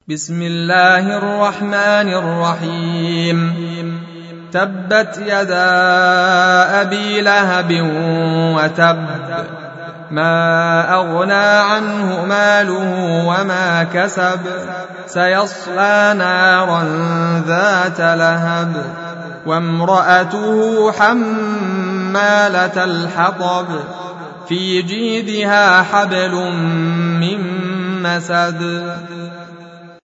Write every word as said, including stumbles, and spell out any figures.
بسم الله الرحمن الرحيم تبت يدا أبي لهب وتب ما أغنى عنه ماله وما كسب سيصلى نارا ذات لهب وامرأته حمالة الحطب في جيدها حبل من مسد